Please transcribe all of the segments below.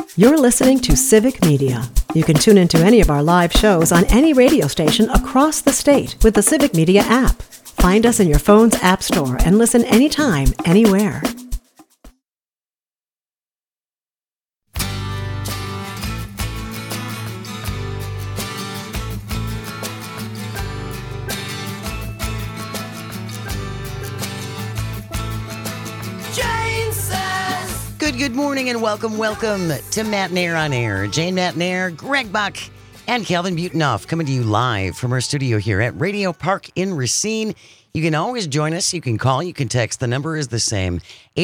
You're listening to Civic Media. You can tune into any of our live shows on any radio station across the state with the Civic Media app. Find us in your phone's app store and listen anytime, anywhere. Good morning and welcome to Matt Nair on Air. Jane Matt Nair, Greg Buck, and Calvin Butenoff coming to you live from our studio here at Radio Park in Racine. You can always join us. You can call, you can text. The number is the same,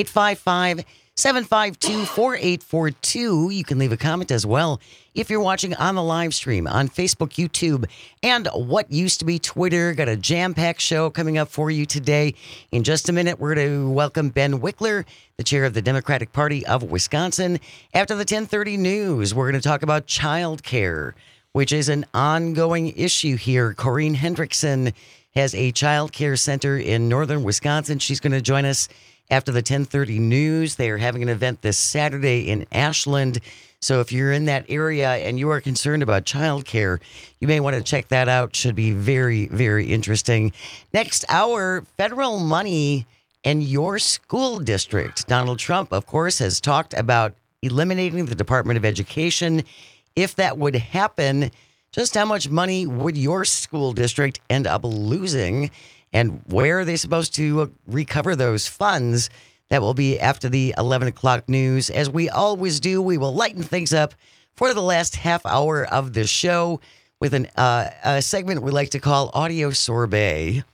855-752-4842. You can leave a comment as well if you're watching on the live stream on Facebook, YouTube, and what used to be Twitter. Got a jam-packed show coming up for you today. In just a minute, we're going to welcome Ben Wickler, the chair of the Democratic Party of Wisconsin. After the 10:30 news, we're going to talk about child care, which is an ongoing issue here. Corinne Hendrickson has a child care center in northern Wisconsin. She's going to join us after the 10:30 news. They are having an event this Saturday in Ashland. So if you're in that area and you are concerned about childcare, you may want to check that out. Should be very, very interesting. Next hour, federal money and your school district. Donald Trump, of course, has talked about eliminating the Department of Education. If that would happen, just how much money would your school district end up losing? And where are they supposed to recover those funds? That will be after the 11 o'clock news. As we always do, we will lighten things up for the last half hour of the show with a segment we like to call Audio Sorbet.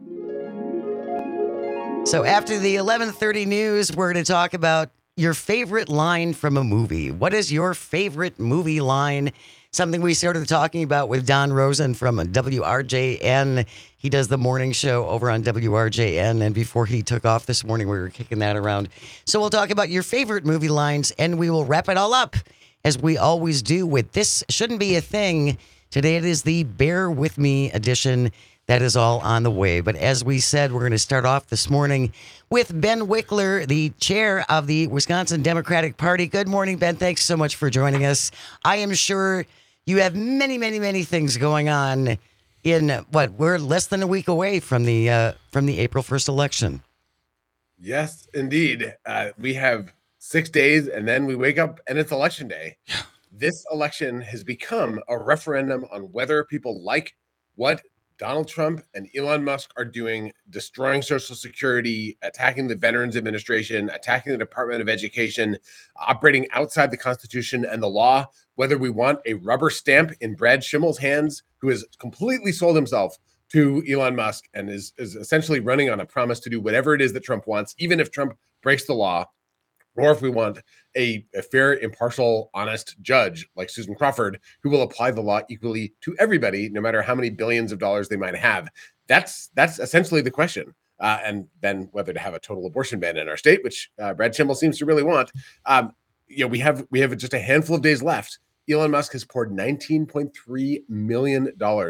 So after the 11:30 news, we're going to talk about your favorite line from a movie. What is your favorite movie line? Something we started talking about with Don Rosen from WRJN. He does the morning show over on WRJN. And before he took off this morning, we were kicking that around. So we'll talk about your favorite movie lines, and we will wrap it all up, as we always do, with This Shouldn't Be a Thing. Today it is the Bear With Me edition. That is all on the way. But as we said, we're going to start off this morning with Ben Wickler, the chair of the Wisconsin Democratic Party. Good morning, Ben. Thanks so much for joining us. I am sure you have many, many, many things going on in we're less than a week away from the April 1st election. Yes, indeed. We have 6 days and then we wake up and it's election day. This election has become a referendum on whether people like what Donald Trump and Elon Musk are doing, destroying Social Security, attacking the Veterans Administration, attacking the Department of Education, operating outside the Constitution and the law, whether we want a rubber stamp in Brad Schimmel's hands, who has completely sold himself to Elon Musk and is essentially running on a promise to do whatever it is that Trump wants, even if Trump breaks the law, or if we want a fair, impartial, honest judge like Susan Crawford, who will apply the law equally to everybody, no matter how many billions of dollars they might have. That's essentially the question. And then whether to have a total abortion ban in our state, which Brad Schimmel seems to really want. We have just a handful of days left. Elon Musk has poured $19.3 million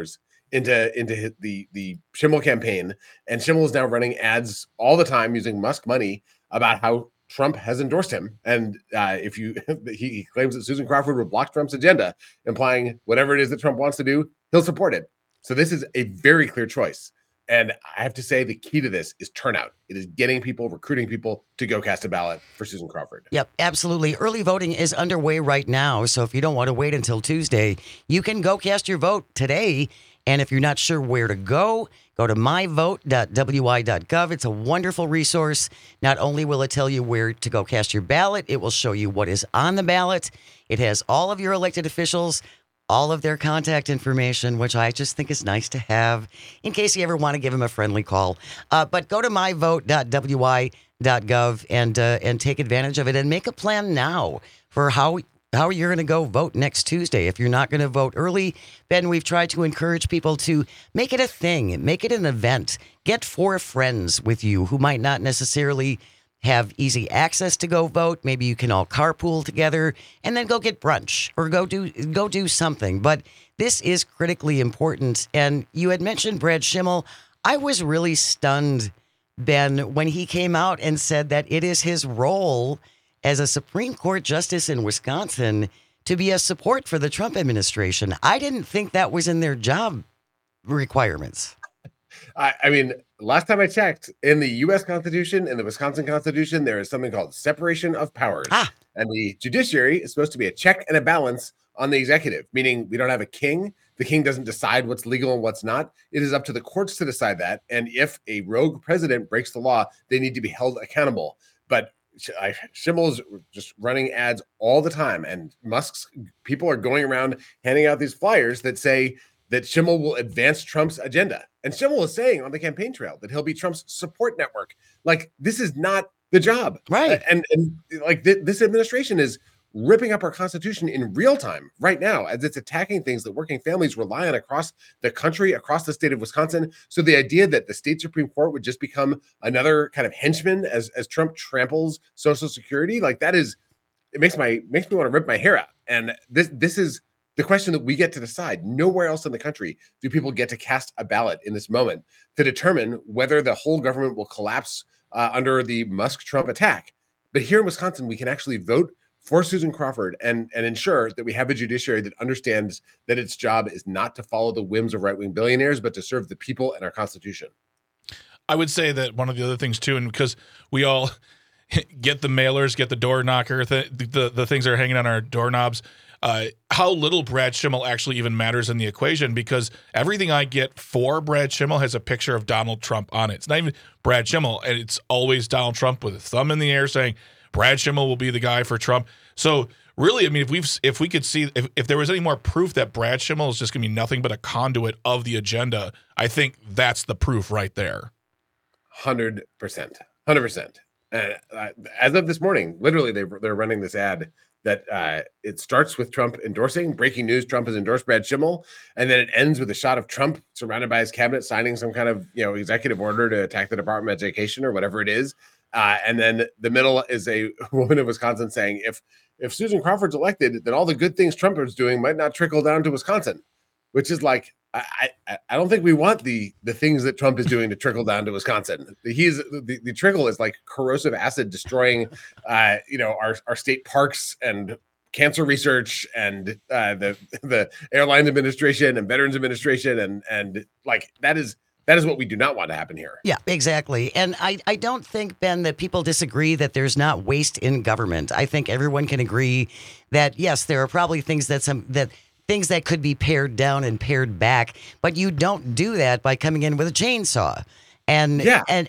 into the Schimmel campaign, and Schimmel is now running ads all the time using Musk money about how Trump has endorsed him. And he claims that Susan Crawford will block Trump's agenda, implying whatever it is that Trump wants to do, he'll support it. So this is a very clear choice. And I have to say the key to this is turnout. It is getting people, recruiting people to go cast a ballot for Susan Crawford. Yep, absolutely. Early voting is underway right now. So if you don't want to wait until Tuesday, you can go cast your vote today. And if you're not sure where to go to myvote.wi.gov. It's a wonderful resource. Not only will it tell you where to go cast your ballot, it will show you what is on the ballot. It has all of your elected officials, all of their contact information, which I just think is nice to have in case you ever want to give them a friendly call. But go to myvote.wi.gov and take advantage of it and make a plan now for how you're going to go vote next Tuesday. If you're not going to vote early, Ben, we've tried to encourage people to make it a thing, make it an event. Get 4 friends with you who might not necessarily have easy access to go vote. Maybe you can all carpool together and then go get brunch or go do something. But this is critically important. And you had mentioned Brad Schimmel. I was really stunned, Ben, when he came out and said that it is his role as a Supreme Court justice in Wisconsin to be a support for the Trump administration. I didn't think that was in their job requirements. I mean, last time I checked, in the U.S. Constitution, in the Wisconsin Constitution, there is something called separation of powers. And the judiciary is supposed to be a check and a balance on the executive, meaning we don't have a king. The king doesn't decide what's legal and what's not. It is up to the courts to decide that. And if a rogue president breaks the law, they need to be held accountable. But Schimmel's just running ads all the time. And Musk's people are going around handing out these flyers that say that Schimmel will advance Trump's agenda. And Schimmel is saying on the campaign trail that he'll be Trump's support network. Like, this is not the job. Right. And like this administration is ripping up our Constitution in real time right now as it's attacking things that working families rely on across the country, across the state of Wisconsin. So the idea that the state Supreme Court would just become another kind of henchman as Trump tramples Social Security, like that is, it makes me want to rip my hair out. And this is the question that we get to decide. Nowhere else in the country do people get to cast a ballot in this moment to determine whether the whole government will collapse under the Musk-Trump attack. But here in Wisconsin, we can actually vote for Susan Crawford and ensure that we have a judiciary that understands that its job is not to follow the whims of right-wing billionaires, but to serve the people and our Constitution. I would say that one of the other things, too, and because we all get the mailers, get the door knocker, the things that are hanging on our doorknobs, how little Brad Schimmel actually even matters in the equation, because everything I get for Brad Schimmel has a picture of Donald Trump on it. It's not even Brad Schimmel, and it's always Donald Trump with a thumb in the air saying Brad Schimmel will be the guy for Trump. So really, I mean, if we could see if there was any more proof that Brad Schimmel is just going to be nothing but a conduit of the agenda, I think that's the proof right there. 100%. As of this morning, literally, they're running this ad that it starts with Trump endorsing, breaking news, Trump has endorsed Brad Schimmel, and then it ends with a shot of Trump surrounded by his cabinet signing some kind of executive order to attack the Department of Education or whatever it is. And then the middle is a woman in Wisconsin saying, if Susan Crawford's elected, then all the good things Trump is doing might not trickle down to Wisconsin, which is like, I don't think we want the things that Trump is doing to trickle down to Wisconsin. The trickle is like corrosive acid destroying, our state parks and cancer research and the Airlines Administration and Veterans Administration and like that is what we do not want to happen here. Yeah, exactly. And I don't think, Ben, that people disagree that there's not waste in government. I think everyone can agree that, yes, there are probably things things that could be pared down and pared back, but you don't do that by coming in with a chainsaw. And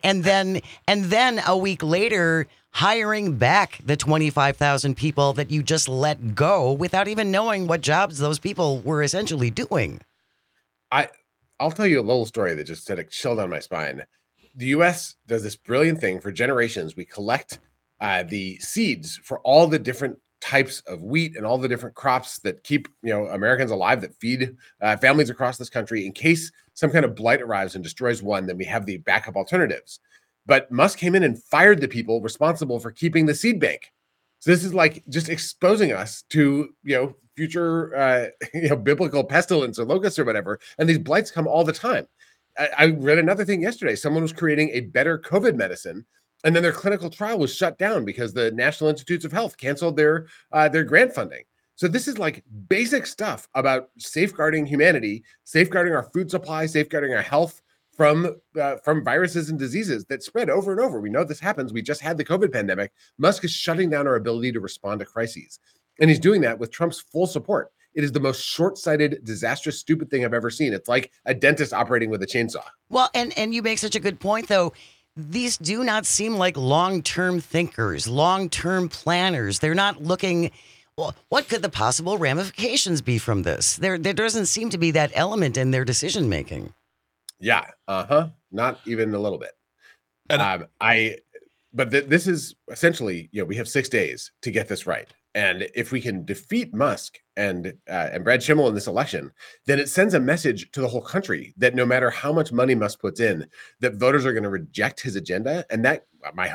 then a week later hiring back the 25,000 people that you just let go without even knowing what jobs those people were essentially doing. I'll tell you a little story that just sent a chill down my spine. The U.S. does this brilliant thing for generations. We collect the seeds for all the different types of wheat and all the different crops that keep Americans alive, that feed families across this country. In case some kind of blight arrives and destroys one, then we have the backup alternatives. But Musk came in and fired the people responsible for keeping the seed bank. So this is like just exposing us to future biblical pestilence or locusts or whatever. And these blights come all the time. I read another thing yesterday. Someone was creating a better COVID medicine, and then their clinical trial was shut down because the National Institutes of Health canceled their grant funding. So this is like basic stuff about safeguarding humanity, safeguarding our food supply, safeguarding our health from viruses and diseases that spread over and over. We know this happens. We just had the COVID pandemic. Musk is shutting down our ability to respond to crises. And he's doing that with Trump's full support. It is the most short-sighted, disastrous, stupid thing I've ever seen. It's like a dentist operating with a chainsaw. Well, and you make such a good point, though. These do not seem like long-term thinkers, long-term planners. They're not looking, well, what could the possible ramifications be from this? There doesn't seem to be that element in their decision-making. Yeah. Not even a little bit. This is essentially, we have 6 days to get this right. And if we can defeat Musk and Brad Schimmel in this election, then it sends a message to the whole country that no matter how much money Musk puts in, that voters are going to reject his agenda. And that, my hope,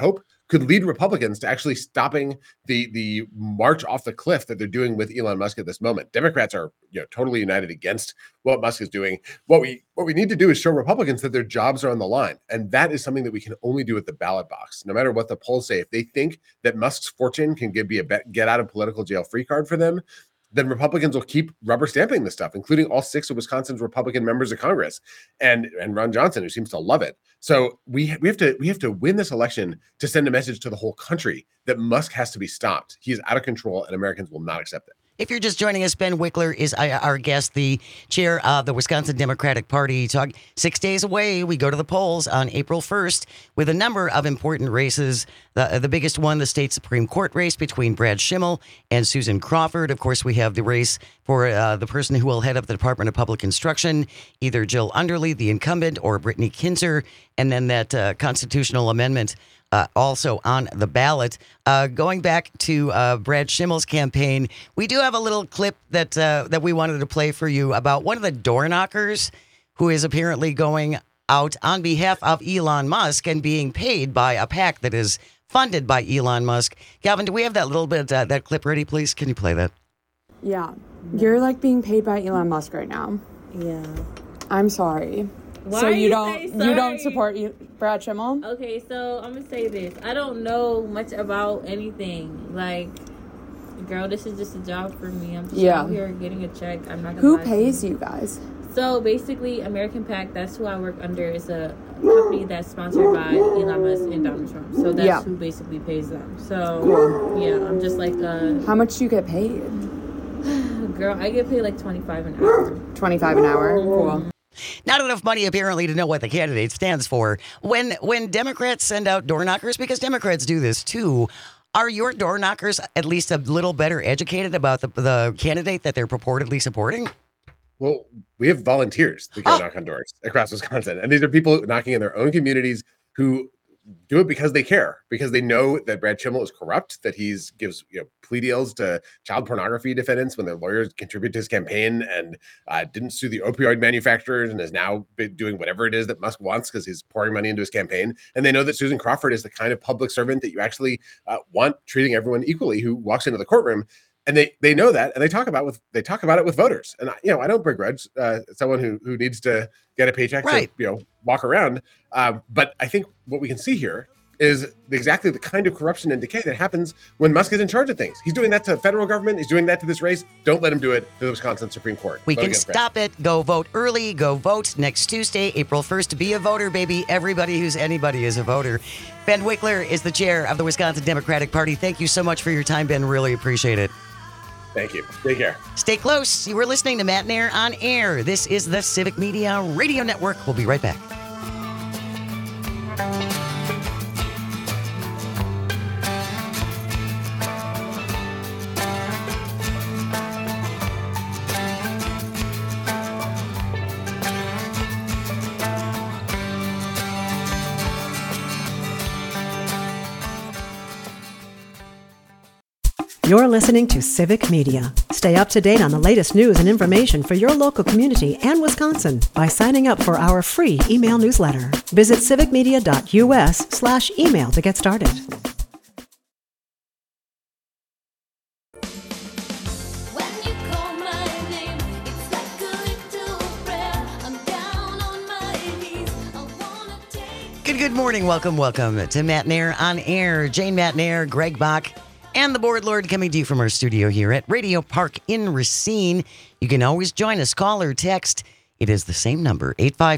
could lead Republicans to actually stopping the march off the cliff that they're doing with Elon Musk at this moment. Democrats are totally united against what Musk is doing. What we need to do is show Republicans that their jobs are on the line, and that is something that we can only do at the ballot box. No matter what the polls say, if they think that Musk's fortune can be a get out of political jail free card for them, then Republicans will keep rubber stamping this stuff, including all 6 of Wisconsin's Republican members of Congress and Ron Johnson, who seems to love it. So we have to win this election to send a message to the whole country that Musk has to be stopped. He is out of control, and Americans will not accept it. If you're just joining us, Ben Wickler is our guest, the chair of the Wisconsin Democratic Party. 6 days away, we go to the polls on April 1st with a number of important races. The biggest one, the state Supreme Court race between Brad Schimel and Susan Crawford. Of course, we have the race for the person who will head up the Department of Public Instruction, either Jill Underly, the incumbent, or Brittany Kinzer, and then that constitutional amendment also on the ballot. Going back to Brad Schimel's campaign, we do have a little clip that we wanted to play for you about one of the door knockers who is apparently going out on behalf of Elon Musk and being paid by a PAC that is funded by Elon Musk. Calvin, do we have that little bit, that clip ready, please? Can you play that? Yeah. You're like being paid by Elon Musk right now. Yeah. I'm sorry. Why so you don't support Brad Schimmel? Okay, so I'm gonna say this. I don't know much about anything. Like, girl, this is just a job for me. I'm just out here getting a check. I'm not gonna Who pays you guys? So basically, American PAC, that's who I work under, is a company that's sponsored by Elon Musk and Donald Trump. So that's who basically pays them. So yeah, I'm just like How much do you get paid? Girl, I get paid like $25 an hour. $25 an hour? Cool. Not enough money, apparently, to know what the candidate stands for. When Democrats send out door knockers, because Democrats do this too, are your door knockers at least a little better educated about the candidate that they're purportedly supporting? Well, we have volunteers that go knock on doors across Wisconsin. And these are people knocking in their own communities who do it because they care, because they know that Brad Schimmel is corrupt, that he gives plea deals to child pornography defendants when their lawyers contribute to his campaign, and didn't sue the opioid manufacturers, and is now doing whatever it is that Musk wants because he's pouring money into his campaign. And they know that Susan Crawford is the kind of public servant that you actually want treating everyone equally who walks into the courtroom. And they know that, and they talk about it with voters. And I don't begrudge someone who needs to get a paycheck to walk around. But I think what we can see here is exactly the kind of corruption and decay that happens when Musk is in charge of things. He's doing that to the federal government. He's doing that to this race. Don't let him do it to the Wisconsin Supreme Court. We can stop it. Go vote early. Go vote next Tuesday, April 1st. Be a voter, baby. Everybody who's anybody is a voter. Ben Wickler is the chair of the Wisconsin Democratic Party. Thank you so much for your time, Ben. Really appreciate it. Thank you. Take care. Stay close. You were listening to Matt Nair on Air. This is the Civic Media Radio Network. We'll be right back. You're listening to Civic Media. Stay up to date on the latest news and information for your local community and Wisconsin by signing up for our free email newsletter. Visit civicmedia.us/email to get started. Good morning. Welcome to Matt Nair on Air. Jane Matt Nair, Greg Bach, and the Board Lord coming to you from our studio here at Radio Park in Racine. You can always join us, call or text. It is the same number,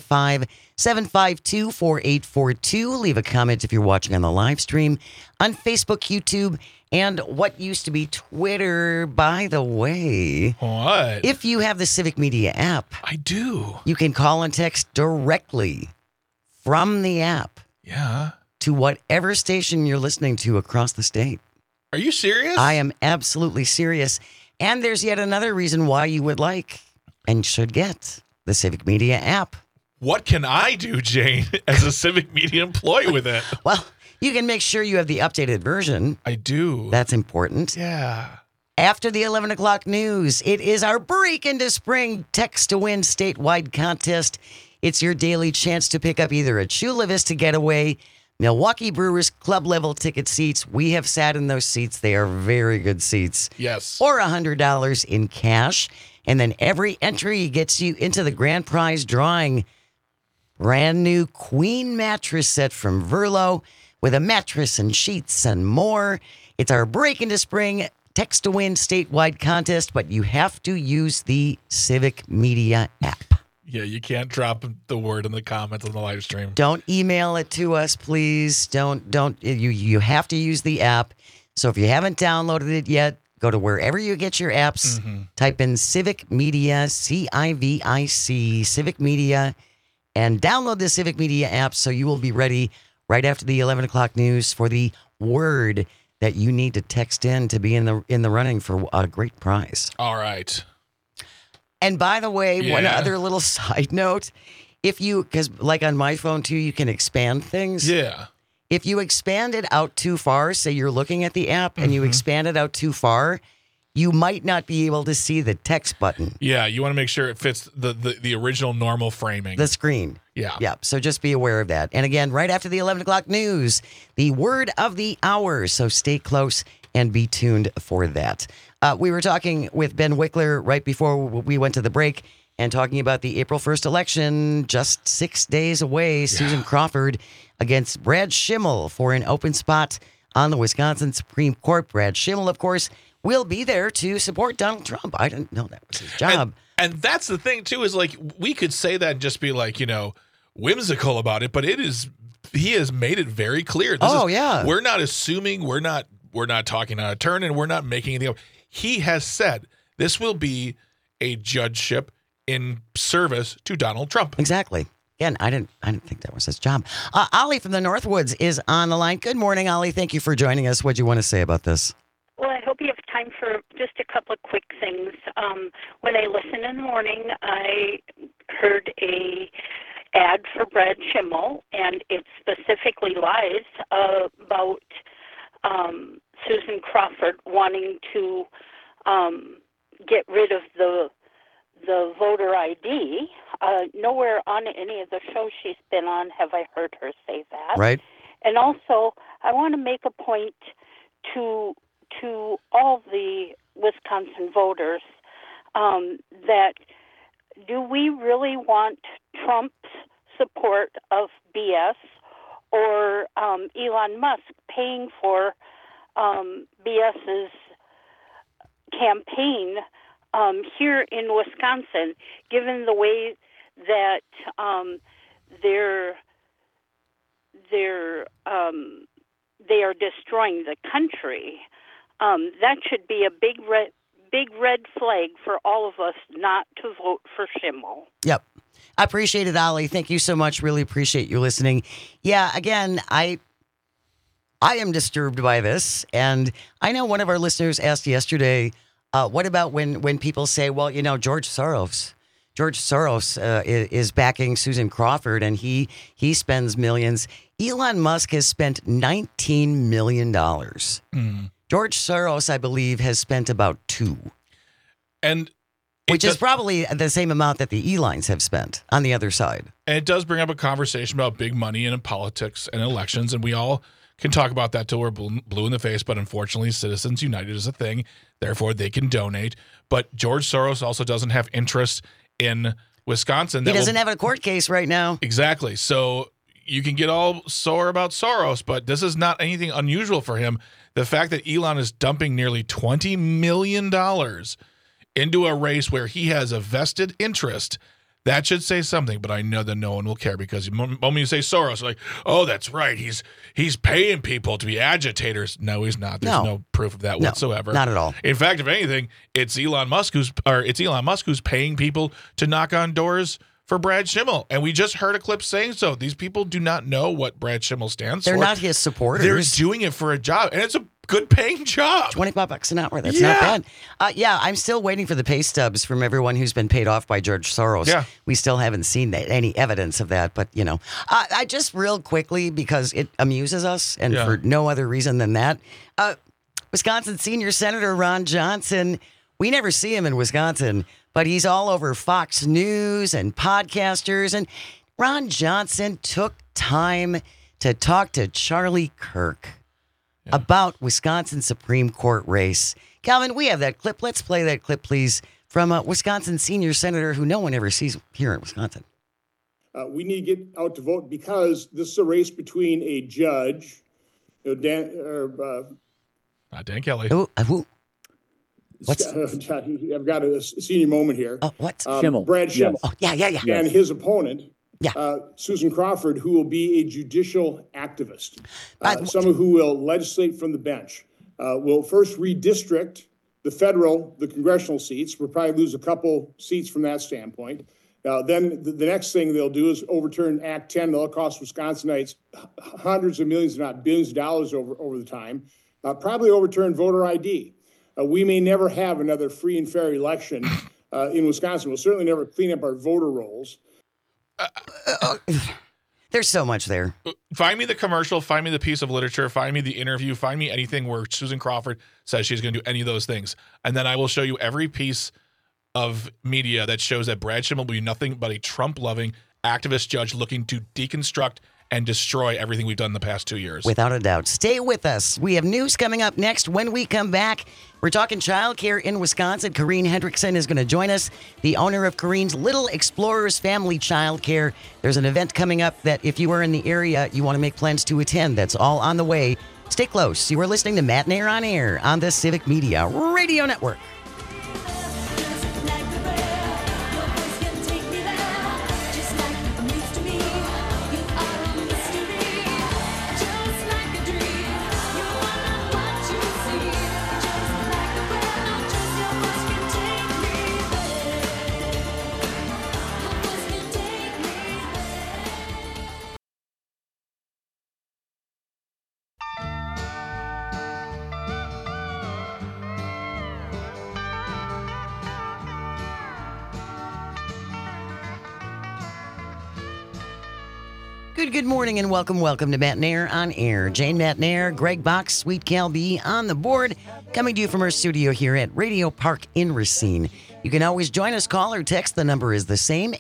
855-752-4842. Leave a comment if you're watching on the live stream on Facebook, YouTube, and what used to be Twitter. By the way, what? If you have the Civic Media app, I do. You can call and text directly from the app. Yeah. To whatever station you're listening to across the state. Are you serious? I am absolutely serious. And there's yet another reason why you would like and should get the Civic Media app. What can I do, Jane, as a Civic Media employee with it? Well, you can make sure you have the updated version. I do. That's important. Yeah. After the 11 o'clock news, it is our Break into Spring Text to Win statewide contest. It's your daily chance to pick up either a Chula Vista getaway, Milwaukee Brewers club level ticket seats. We have sat in those seats. They are very good seats. Yes. Or $100 in cash. And then every entry gets you into the grand prize drawing. Brand new queen mattress set from Verlo with a mattress and sheets and more. It's our break into spring text to win statewide contest, but you have to use the Civic Media app. Yeah, you can't drop the word in the comments on the live stream. Don't email it to us, please. You have to use the app. So if you haven't downloaded it yet, go to wherever you get your apps, type in Civic Media, CIVIC, Civic Media, and download the Civic Media app so you will be ready right after the 11 o'clock news for the word that you need to text in to be in the running for a great prize. All right. And by the way, one other little side note, because like on my phone too, you can expand things. Yeah. If you expand it out too far, say you're looking at the app and you expand it out too far, you might not be able to see the text button. Yeah, you want to make sure it fits the original normal framing. The screen. Yeah. Yeah. So just be aware of that. And again, right after the 11 o'clock news, the word of the hour. So stay close and be tuned for that. We were talking with Ben Wickler right before we went to the break and talking about the April 1st election, just 6 days away. Susan Crawford against Brad Schimmel for an open spot on the Wisconsin Supreme Court. Brad Schimmel, of course, will be there to support Donald Trump. I didn't know that was his job. And that's the thing, too, is like we could say that and just be like, whimsical about it, but he has made it very clear. We're not assuming, we're not talking out of turn, and we're not making anything up. He has said this will be a judgeship in service to Donald Trump. Exactly. Again, I didn't think that was his job. Ollie from the Northwoods is on the line. Good morning, Ollie. Thank you for joining us. What do you want to say about this? Well, I hope you have time for just a couple of quick things. When I listened in the morning, I heard a ad for Brad Schimmel, and it specifically lies about Susan Crawford wanting to get rid of the voter ID. Nowhere on any of the shows she's been on have I heard her say that. Right. And also, I want to make a point to all the Wisconsin voters that do we really want Trump's support of BS or Elon Musk paying for BS's campaign here in Wisconsin, given the way that they are destroying the country? That should be a big red flag for all of us not to vote for Schimmel. Yep. I appreciate it, Ollie. Thank you so much. Really appreciate you listening. Yeah, again, I am disturbed by this. And I know one of our listeners asked yesterday, what about when people say, well, George Soros is backing Susan Crawford and he spends millions. Elon Musk has spent $19 million. George Soros, I believe, has spent about $2 million. Which is probably the same amount that the Elons have spent on the other side. And it does bring up a conversation about big money and in politics and elections, and we all can talk about that till we're blue in the face, but unfortunately Citizens United is a thing, therefore they can donate. But George Soros also doesn't have interest in Wisconsin. He doesn't have a court case right now. Exactly. So you can get all sore about Soros, but this is not anything unusual for him. The fact that Elon is dumping nearly $20 million into a race where he has a vested interest, that should say something, but I know that no one will care because the moment you say Soros, like, oh, that's right, he's paying people to be agitators. No, he's not. There's no proof of that whatsoever. Not at all. In fact, if anything, it's Elon Musk who's paying people to knock on doors for Brad Schimmel. And we just heard a clip saying so. These people do not know what Brad Schimmel stands for. They're not his supporters. They're doing it for a job, and it's a good paying job. $25 an hour. That's not bad. I'm still waiting for the pay stubs from everyone who's been paid off by George Soros. Yeah. We still haven't seen any evidence of that. But, I just real quickly, because it amuses us and for no other reason than that, Wisconsin Senior Senator Ron Johnson, we never see him in Wisconsin, but he's all over Fox News and podcasters. And Ron Johnson took time to talk to Charlie Kirk about Wisconsin Supreme Court race. Calvin, we have that clip. Let's play that clip, please, from a Wisconsin senior senator who no one ever sees here in Wisconsin. We need to get out to vote because this is a race between a judge, Dan Kelly. What's? I've got a senior moment here. Oh, what? Schimmel. Brad Schimmel. Oh, yeah. And his opponent, Susan Crawford, who will be a judicial activist, someone who will legislate from the bench. Will first redistrict the congressional seats. We'll probably lose a couple seats from that standpoint. Then the next thing they'll do is overturn Act 10. That'll cost Wisconsinites hundreds of millions, if not billions of dollars over the time. Probably overturn voter ID. We may never have another free and fair election in Wisconsin. We'll certainly never clean up our voter rolls. There's so much there. Find me the commercial, find me the piece of literature, find me the interview, find me anything where Susan Crawford says she's going to do any of those things. And then I will show you every piece of media that shows that Brad Schimmel will be nothing but a Trump-loving activist judge looking to deconstruct and destroy everything we've done in the past 2 years. Without a doubt. Stay with us. We have news coming up next. When we come back, we're talking childcare in Wisconsin. Corrine Hendrickson is going to join us, the owner of Corine's Little Explorers Family Childcare. There's an event coming up that if you are in the area, you want to make plans to attend. That's all on the way. Stay close. You are listening to Matt Nair on Air on the Civic Media Radio Network. Good morning and welcome to Matt Nair on Air. Jane Matt Nair, Greg Box, Sweet Cal B on the board, coming to you from our studio here at Radio Park in Racine. You can always join us, call or text. The number is the same,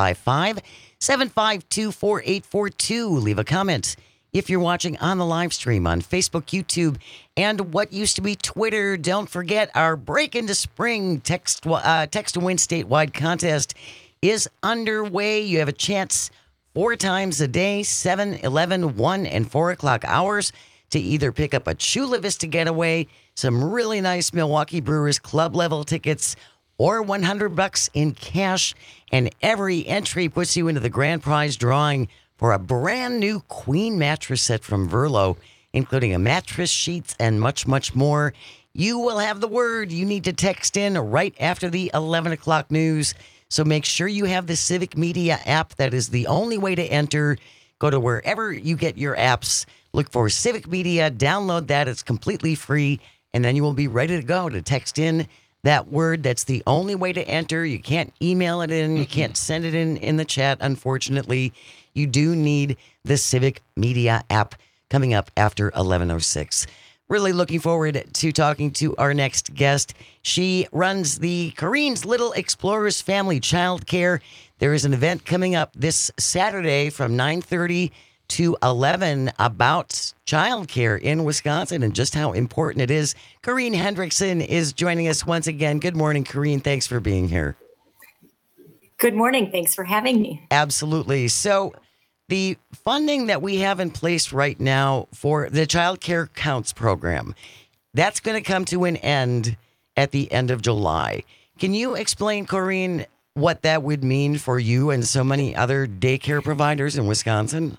855-752-4842. Leave a comment if you're watching on the live stream on Facebook, YouTube, and what used to be Twitter. Don't forget our Break into Spring text to win statewide contest is underway. You have a chance 4 times a day, 7, 11, 1, and 4 o'clock hours to either pick up a Chula Vista getaway, some really nice Milwaukee Brewers club level tickets, or $100 in cash. And every entry puts you into the grand prize drawing for a brand new queen mattress set from Verlo, including a mattress, sheets, and much, much more. You will have the word. You need to text in right after the 11 o'clock news. So make sure you have the Civic Media app. That is the only way to enter. Go to wherever you get your apps. Look for Civic Media. Download that. It's completely free. And then you will be ready to go to text in that word. That's the only way to enter. You can't email it in. You can't send it in the chat, unfortunately. You do need the Civic Media app coming up after 11:06. Really looking forward to talking to our next guest. She runs the Corine's Little Explorers Family Childcare. There is an event coming up this Saturday from 9:30 to 11 about childcare in Wisconsin and just how important it is. Corine Hendrickson is joining us once again. Good morning, Corine. Thanks for being here. Good morning. Thanks for having me. Absolutely. So the funding that we have in place right now for the Child Care Counts program, that's going to come to an end at the end of July. Can you explain, Corine, what that would mean for you and so many other daycare providers in Wisconsin?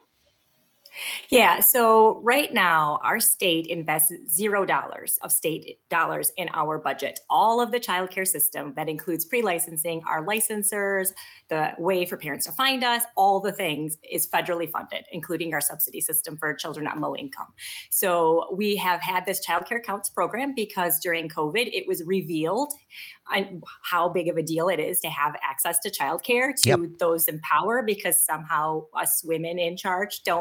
Yeah, so right now, our state invests $0 of state dollars in our budget. All of the childcare system that includes pre-licensing, our licensors, the way for parents to find us, all the things is federally funded, including our subsidy system for children on low income. So we have had this Childcare Counts program because during COVID, it was revealed how big of a deal it is to have access to childcare to those in power, because somehow us women in charge don't know anything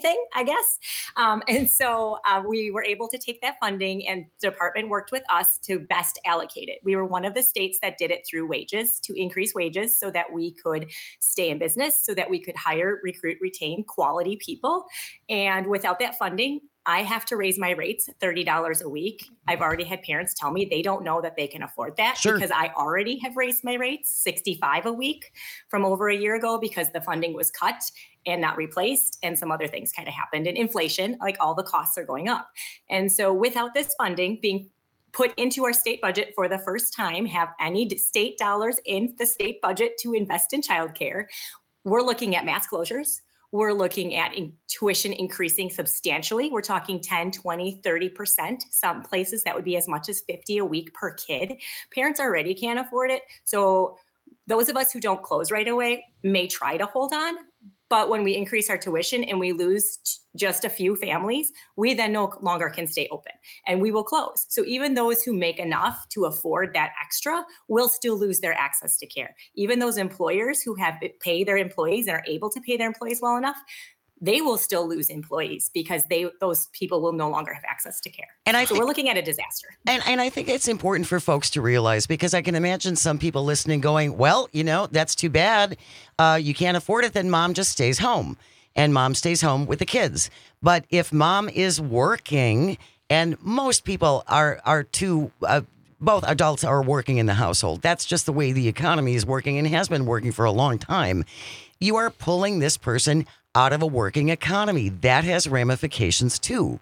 anything, I guess. And so we were able to take that funding, and the department worked with us to best allocate it. We were one of the states that did it through wages, to increase wages so that we could stay in business, so that we could hire, recruit, retain quality people. And without that funding, I have to raise my rates $30 a week. I've already had parents tell me they don't know that they can afford that because I already have raised my rates $65 a week from over a year ago because the funding was cut and not replaced, and some other things kind of happened. And inflation, like all the costs are going up. And so without this funding being put into our state budget for the first time, have any state dollars in the state budget to invest in childcare, we're looking at mass closures. We're looking at tuition increasing substantially. We're talking 10, 20, 30%. Some places that would be as much as $50 a week per kid. Parents already can't afford it. So those of us who don't close right away may try to hold on. But when we increase our tuition and we lose just a few families, we then no longer can stay open and we will close. So even those who make enough to afford that extra will still lose their access to care. Even those employers who have paid their employees and are able to pay their employees well enough, they will still lose employees because those people will no longer have access to care. And so we're looking at a disaster. And I think it's important for folks to realize, because I can imagine some people listening going, well, that's too bad. You can't afford it, then mom just stays home. And mom stays home with the kids. But if mom is working, and most people are too, both adults are working in the household. That's just the way the economy is working and has been working for a long time. You are pulling this person out of a working economy. That has ramifications too.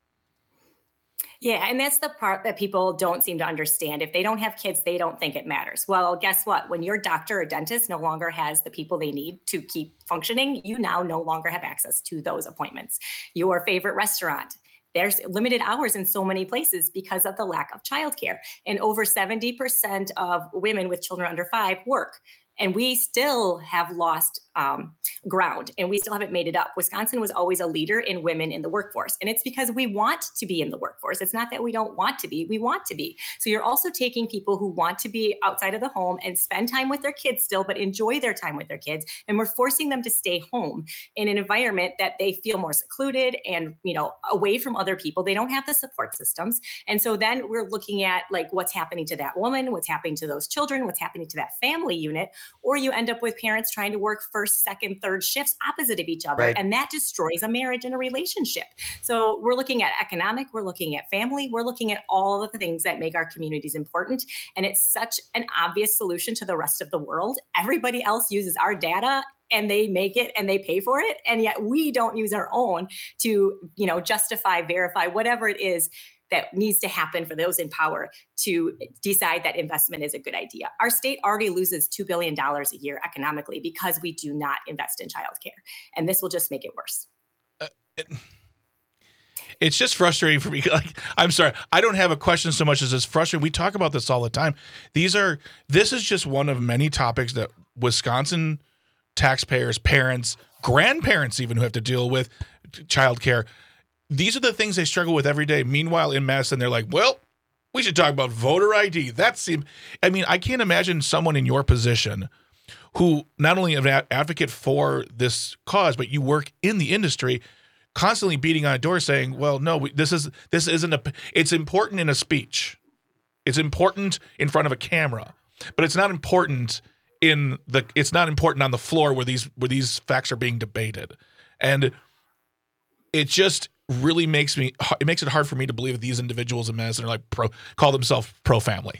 Yeah, and that's the part that people don't seem to understand. If they don't have kids, they don't think it matters. Well, guess what? When your doctor or dentist no longer has the people they need to keep functioning, you now no longer have access to those appointments. Your favorite restaurant, there's limited hours in so many places because of the lack of childcare. And over 70% of women with children under 5 work. And we still have lost ground, and we still haven't made it up. Wisconsin was always a leader in women in the workforce, and it's because we want to be in the workforce. It's not that we don't want to be, we want to be. So you're also taking people who want to be outside of the home and spend time with their kids still, but enjoy their time with their kids. And we're forcing them to stay home in an environment that they feel more secluded and, away from other people. They don't have the support systems. And so then we're looking at like what's happening to that woman, what's happening to those children, what's happening to that family unit. Or you end up with parents trying to work first, second, third shifts opposite of each other. Right. And that destroys a marriage and a relationship. So we're looking at economic, we're looking at family, we're looking at all of the things that make our communities important. And it's such an obvious solution to the rest of the world. Everybody else uses our data and they make it and they pay for it. And yet we don't use our own to, justify, verify, whatever it is that needs to happen for those in power to decide that investment is a good idea. Our state already loses $2 billion a year economically because we do not invest in childcare. And this will just make it worse. It's just frustrating for me. I'm sorry. I don't have a question so much as it's frustrating. We talk about this all the time. This is just one of many topics that Wisconsin taxpayers, parents, grandparents even who have to deal with childcare. These are the things they struggle with every day. Meanwhile, in Madison, they're like, well, we should talk about voter ID. I can't imagine someone in your position who not only an advocate for this cause, but you work in the industry, constantly beating on a door saying, well, no, this isn't it's important in a speech. It's important in front of a camera, but it's not important on the floor where these facts are being debated. And it just really makes it hard for me to believe that these individuals in Madison are call themselves pro-family.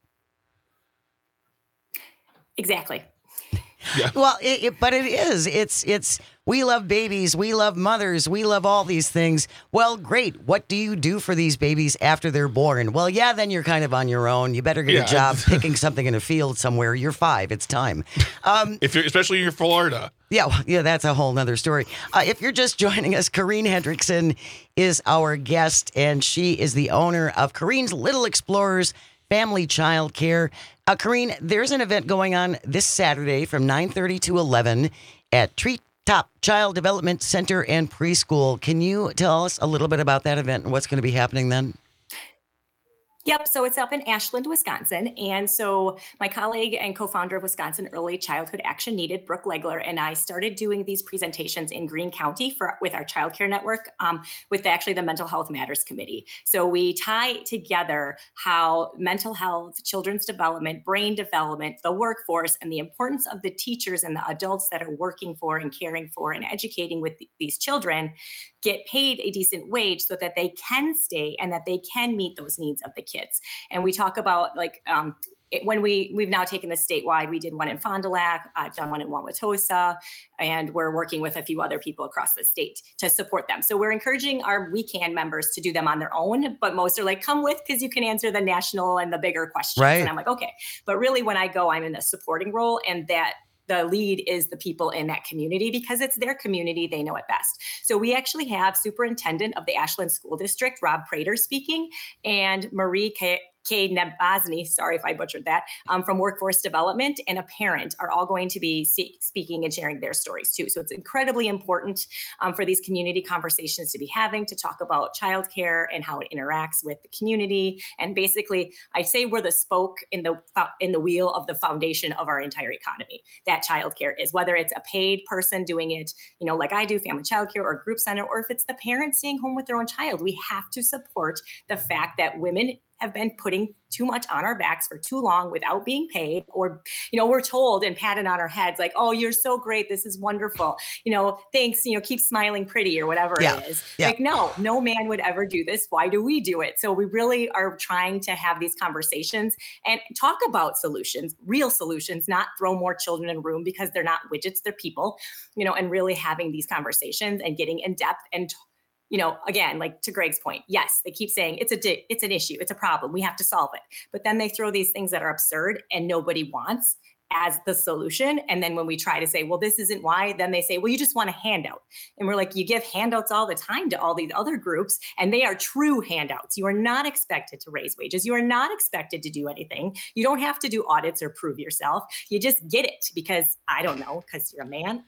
Exactly. Yeah. Well, but it is. It's we love babies, we love mothers, we love all these things. Well, great. What do you do for these babies after they're born? Well, yeah, then you're kind of on your own. You better get a job picking something in a field somewhere. You're 5. It's time. Especially in Florida. Yeah, that's a whole nother story. If you're just joining us, Corrine Hendrickson is our guest, and she is the owner of Corrine's Little Explorers Family Child Care. Corrine, there's an event going on this Saturday from 9:30 to 11 at Treetop Child Development Center and Preschool. Can you tell us a little bit about that event and what's going to be happening then? Yep. So it's up in Ashland, Wisconsin. And so my colleague and co-founder of Wisconsin Early Childhood Action Needed, Brooke Legler, and I started doing these presentations in Greene County with our childcare network, with actually the Mental Health Matters Committee. So we tie together how mental health, children's development, brain development, the workforce, and the importance of the teachers and the adults that are working for and caring for and educating with these children get paid a decent wage so that they can stay and that they can meet those needs of the kids. And we talk about when we've now taken this statewide, we did one in Fond du Lac, done one in Wauwatosa, and we're working with a few other people across the state to support them. So we're encouraging our WeCan members to do them on their own, but most are like, come with, because you can answer the national and the bigger questions. Right. And I'm like, okay. But really when I go, I'm in a supporting role, and that the lead is the people in that community because it's their community. They know it best. So we actually have superintendent of the Ashland School District, Rob Prater, speaking, and Marie K. Nebosny, sorry if I butchered that, from Workforce Development, and a parent are all going to be speaking and sharing their stories too. So it's incredibly important for these community conversations to be having, to talk about childcare and how it interacts with the community. And basically, I say we're the spoke in the wheel of the foundation of our entire economy. That childcare is, whether it's a paid person doing it, like I do, family childcare or group center, or if it's the parent staying home with their own child. We have to support the fact that women have been putting too much on our backs for too long without being paid, or, we're told and patted on our heads like, oh, you're so great. This is wonderful. Thanks, keep smiling pretty or whatever it is. Yeah. Like, no man would ever do this. Why do we do it? So we really are trying to have these conversations and talk about solutions, real solutions, not throw more children in a room because they're not widgets, they're people, and really having these conversations and getting in depth and again, like to Greg's point, yes, they keep saying it's an issue, it's a problem, we have to solve it. But then they throw these things that are absurd and nobody wants as the solution. And then when we try to say, well, this isn't why, then they say, well, you just want a handout. And we're like, you give handouts all the time to all these other groups, and they are true handouts. You are not expected to raise wages. You are not expected to do anything. You don't have to do audits or prove yourself. You just get it because, I don't know, because you're a man.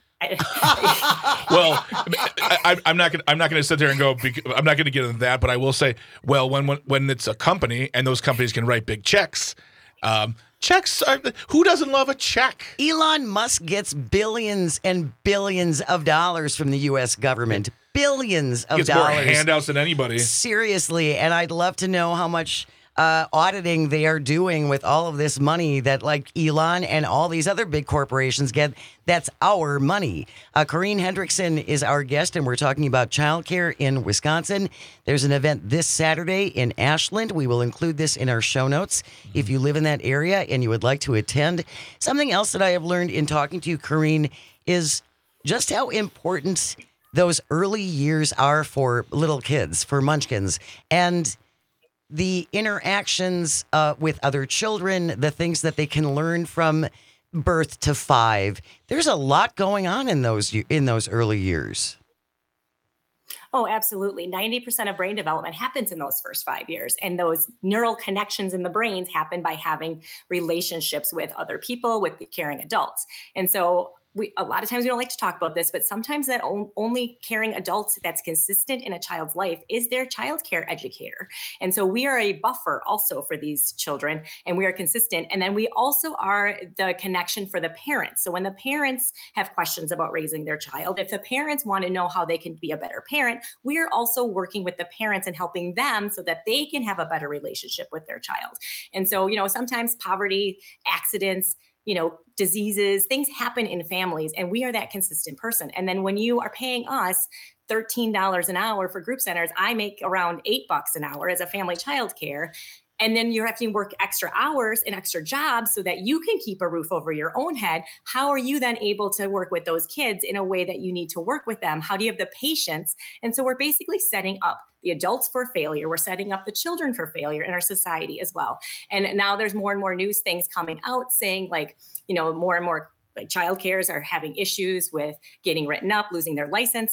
Well, I'm not going to sit there and go. I'm not going to get into that, but I will say, well, when it's a company and those companies can write big checks, who doesn't love a check? Elon Musk gets billions and billions of dollars from the U.S. government. Billions of dollars. More handouts than anybody. Seriously, and I'd love to know how much auditing they are doing with all of this money that like Elon and all these other big corporations get. That's our money. Corrine Hendrickson is our guest, and we're talking about childcare in Wisconsin. There's an event this Saturday in Ashland. We will include this in our show notes if you live in that area and you would like to attend. Something else that I have learned in talking to you, Corrine, is just how important those early years are for little kids, for munchkins, and the interactions with other children, the things that they can learn from birth to 5. There's a lot going on in those early years. Oh, absolutely. 90% of brain development happens in those first 5 years. And those neural connections in the brains happen by having relationships with other people, with caring adults. And so a lot of times we don't like to talk about this, but sometimes that only caring adults that's consistent in a child's life is their child care educator. And so we are a buffer also for these children, and we are consistent. And then we also are the connection for the parents. So when the parents have questions about raising their child, if the parents want to know how they can be a better parent, we are also working with the parents and helping them so that they can have a better relationship with their child. And so, sometimes poverty, accidents, diseases, things happen in families, and we are that consistent person. And then when you are paying us $13 an hour for group centers, I make around $8 an hour as a family childcare. And then you're having to work extra hours and extra jobs so that you can keep a roof over your own head. How are you then able to work with those kids in a way that you need to work with them? How do you have the patience? And so we're basically setting up the adults for failure. We're setting up the children for failure in our society as well. And now there's more and more news things coming out saying more and more like child cares are having issues with getting written up, losing their license.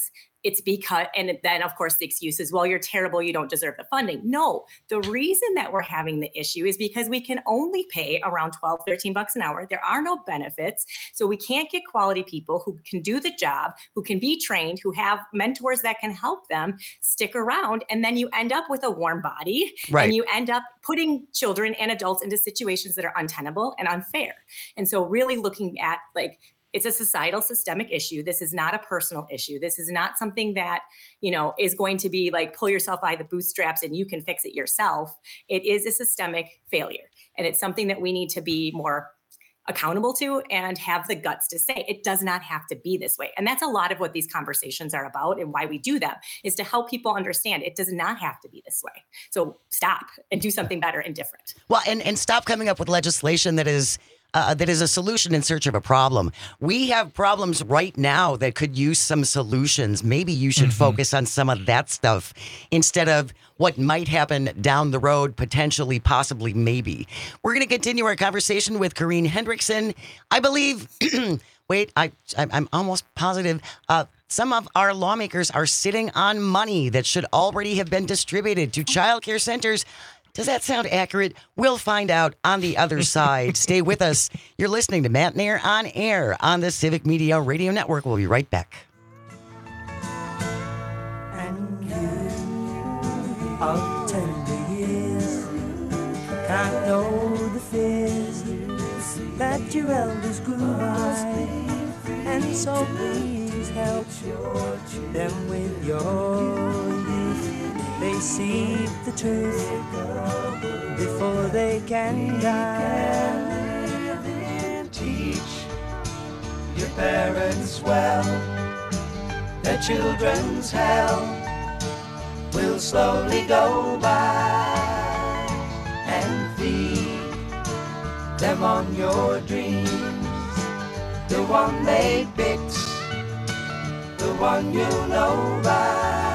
it's because, and then of course the excuse is, well, you're terrible, you don't deserve the funding. No, the reason that we're having the issue is because we can only pay around 12, 13 bucks an hour. There are no benefits. So we can't get quality people who can do the job, who can be trained, who have mentors that can help them stick around. And then you end up with a warm body, right. And you end up putting children and adults into situations that are untenable and unfair. And so really looking at, like, it's a societal systemic issue. This is not a personal issue. This is not something that, is going to be like pull yourself by the bootstraps and you can fix it yourself. It is a systemic failure. And it's something that we need to be more accountable to and have the guts to say it does not have to be this way. And that's a lot of what these conversations are about, and why we do them is to help people understand it does not have to be this way. So stop and do something better and different. Well, and stop coming up with legislation that is a solution in search of a problem. We have problems right now that could use some solutions. Maybe you should focus on some of that stuff instead of what might happen down the road, potentially, possibly, maybe. We're going to continue our conversation with Corrine Hendrickson. I believe, wait, I'm almost positive, some of our lawmakers are sitting on money that should already have been distributed to child care centers. Does that sound accurate? We'll find out on the other side. Stay with us. You're listening to Matt Nair on Air on the Civic Media Radio Network. We'll be right back. And you of tender years can't know the fears that your elders grew by, and so please help them with your youth. They see the truth before they can die. Teach your parents well. Their children's hell will slowly go by, and feed them on your dreams. The one they picked, the one you know by.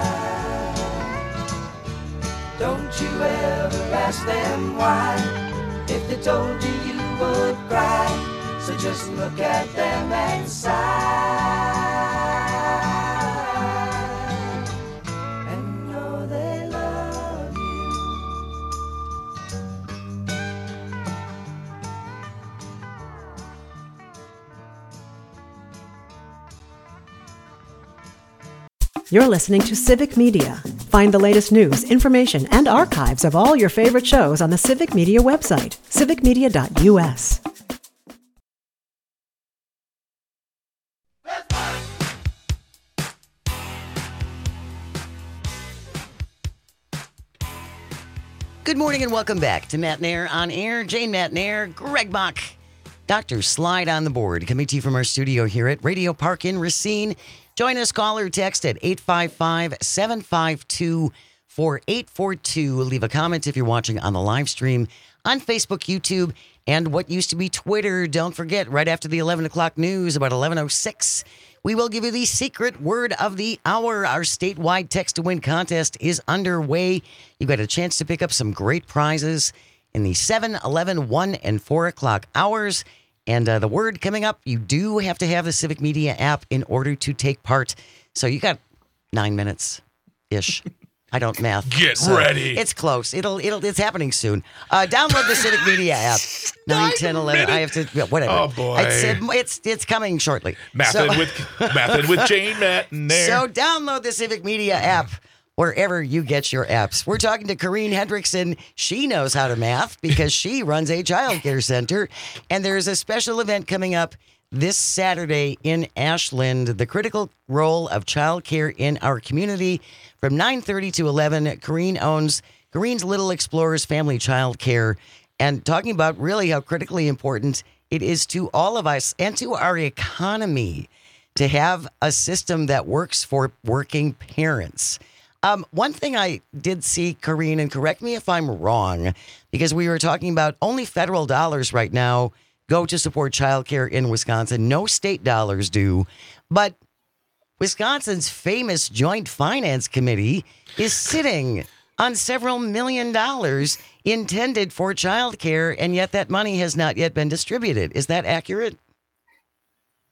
Don't you ever ask them why. If they told you, you would cry. So just look at them and sigh, and know they love you. You're listening to Civic Media. Find the latest news, information, and archives of all your favorite shows on the Civic Media website, civicmedia.us. Good morning and welcome back to Matt Nair on Air. Jane Matt Nair, Greg Bach, Dr. Slide on the board, coming to you from our studio here at Radio Park in Racine. Join us, call or text at 855-752-4842. Leave a comment if you're watching on the live stream on Facebook, YouTube, and what used to be Twitter. Don't forget, right after the 11 o'clock news, about 11:06, we will give you the secret word of the hour. Our statewide text to win contest is underway. You've got a chance to pick up some great prizes in the 7, 11, 1, and 4 o'clock hours. And the word coming up, you do have to have the Civic Media app in order to take part. So you got 9 minutes-ish. I don't math. Get ready. It's close. It's happening soon. Download the Civic Media app. 9, 10, 11. I have to, whatever. Oh, boy. It's coming shortly. Mathing with Jane Matt Nair. So download the Civic Media app wherever you get your apps. We're talking to Corrine Hendrickson. She knows how to math because she runs a child care center. And there's a special event coming up this Saturday in Ashland, the critical role of child care in our community. From 9:30 to 11, Corrine owns Corrine's Little Explorers Family Child Care, and talking about really how critically important it is to all of us and to our economy to have a system that works for working parents. One thing I did see, Corrine, and correct me if I'm wrong, because we were talking about only federal dollars right now go to support childcare in Wisconsin. No state dollars do. But Wisconsin's famous Joint Finance Committee is sitting on several $1 million intended for childcare, and yet that money has not yet been distributed. Is that accurate?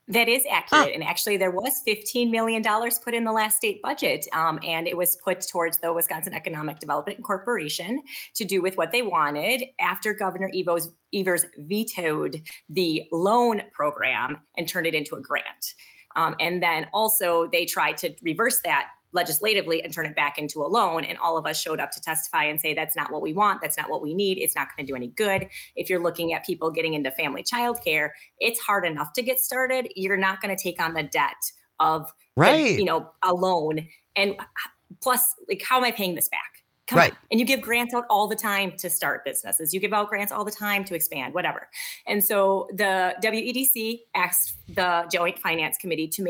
That is accurate. And actually, there was $15 million put in the last state budget, and it was put towards the Wisconsin Economic Development Corporation to do with what they wanted after Governor Evers vetoed the loan program and turned it into a grant. And then also they tried to reverse that legislatively and turn it back into a loan. And all of us showed up to testify and say, that's not what we want. That's not what we need. It's not going to do any good. If you're looking at people getting into family childcare, it's hard enough to get started. You're not going to take on the debt of, a loan. And plus, like, how am I paying this back? Come on. And you give grants out all the time to start businesses. You give out grants all the time to expand, whatever. And so the WEDC asked the Joint Finance Committee to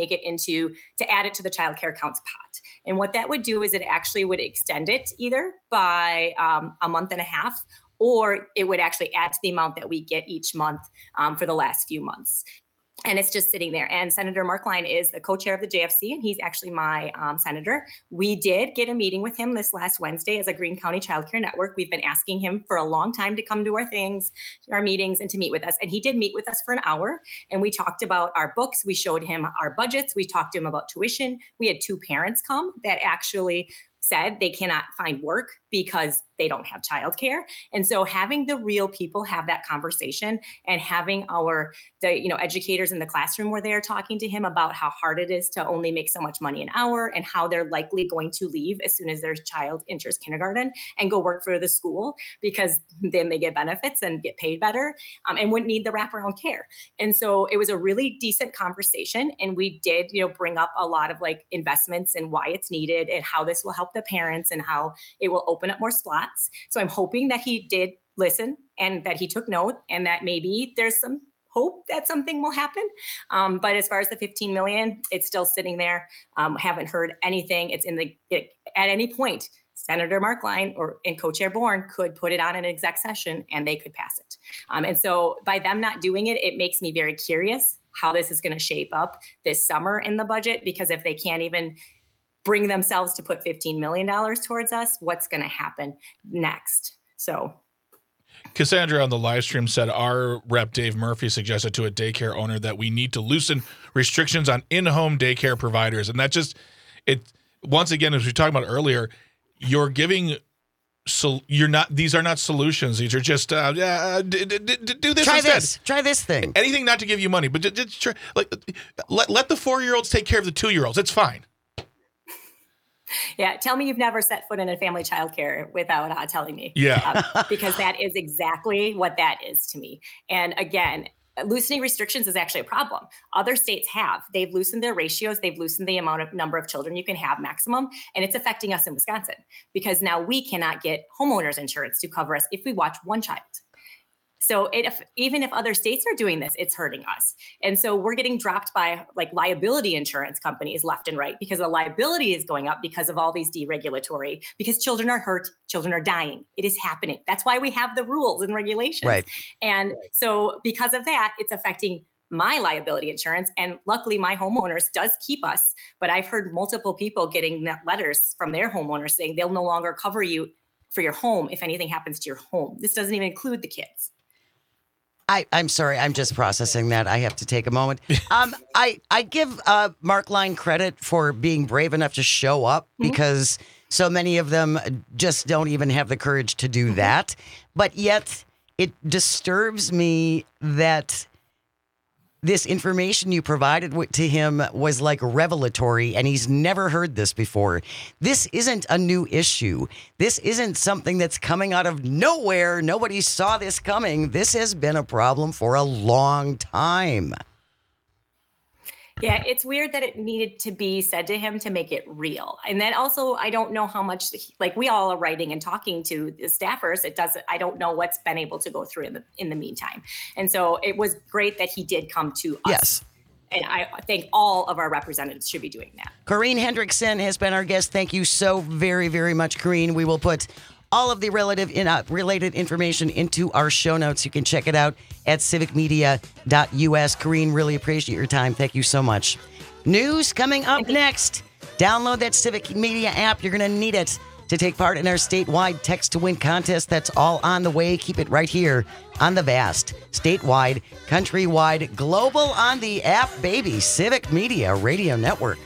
add it to the child care accounts pot. And what that would do is it actually would extend it either by a month and a half, or it would actually add to the amount that we get each month for the last few months. And it's just sitting there. And Senator Mark Klein is the co-chair of the JFC, and he's actually my senator. We did get a meeting with him this last Wednesday as a Greene County Child Care Network. We've been asking him for a long time to come to our meetings, and to meet with us. And he did meet with us for an hour. And we talked about our books. We showed him our budgets. We talked to him about tuition. We had 2 parents come that actually said they cannot find work because they don't have childcare. And so having the real people have that conversation, and having the educators in the classroom where they're talking to him about how hard it is to only make so much money an hour, and how they're likely going to leave as soon as their child enters kindergarten and go work for the school, because then they get benefits and get paid better, and wouldn't need the wraparound care. And so it was a really decent conversation. And we did, bring up a lot of investments and why it's needed, and how this will help the parents, and how it will open up more slots. So I'm hoping that he did listen, and that he took note, and that maybe there's some hope that something will happen. But as far as the $15 million, it's still sitting there. Haven't heard anything. It's at any point, Senator Mark Klein and Co-Chair Bourne could put it on an exec session and they could pass it. And so by them not doing it, it makes me very curious how this is going to shape up this summer in the budget, because if they can't even bring themselves to put $15 million towards us, what's going to happen next? So Cassandra on the live stream said our rep Dave Murphy suggested to a daycare owner that we need to loosen restrictions on in-home daycare providers. And that once again, as we talked about earlier, these are not solutions. These are just do this. Try this thing. Anything not to give you money, but just try, let the 4-year-olds take care of the 2-year-olds. It's fine. Yeah, tell me you've never set foot in a family childcare without telling me. Yeah. Because that is exactly what that is to me. And again, loosening restrictions is actually a problem. Other states have. They've loosened their ratios. They've loosened the number of children you can have maximum. And it's affecting us in Wisconsin, because now we cannot get homeowners insurance to cover us if we watch one child. So even if other states are doing this, it's hurting us. And so we're getting dropped by liability insurance companies left and right, because the liability is going up because of all these deregulatory, because children are hurt, children are dying. It is happening. That's why we have the rules and regulations. Right. And so because of that, it's affecting my liability insurance. And luckily my homeowners does keep us. But I've heard multiple people getting letters from their homeowners saying they'll no longer cover you for your home if anything happens to your home. This doesn't even include the kids. I'm sorry. I'm just processing that. I have to take a moment. I give Mark Klein credit for being brave enough to show up, because so many of them just don't even have the courage to do that. But yet it disturbs me that this information you provided to him was revelatory, and he's never heard this before. This isn't a new issue. This isn't something that's coming out of nowhere. Nobody saw this coming. This has been a problem for a long time. Yeah, it's weird that it needed to be said to him to make it real. And then also, I don't know how much, we all are writing and talking to the staffers. I don't know what's been able to go through in the meantime. And so it was great that he did come to us. Yes. And I think all of our representatives should be doing that. Corrine Hendrickson has been our guest. Thank you so very, very much, Corrine. We will put all of the related information into our show notes. You can check it out at civicmedia.us. Corrine, really appreciate your time. Thank you so much. News coming up next. Download that Civic Media app. You're going to need it. to take part in our statewide Text to Win contest. That's all on the way. Keep it right here on the vast, statewide, countrywide, global on the app, baby, Civic Media Radio Network.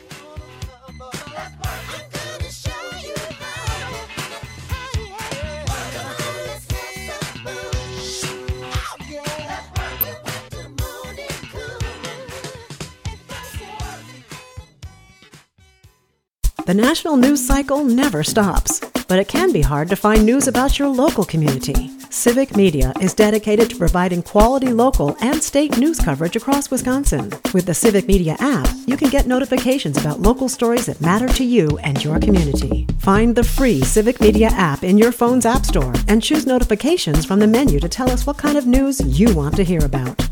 The national news cycle never stops, but it can be hard to find news about your local community. Civic Media is dedicated to providing quality local and state news coverage across Wisconsin. With the Civic Media app, you can get notifications about local stories that matter to you and your community. Find the free Civic Media app in your phone's app store and choose notifications from the menu to tell us what kind of news you want to hear about.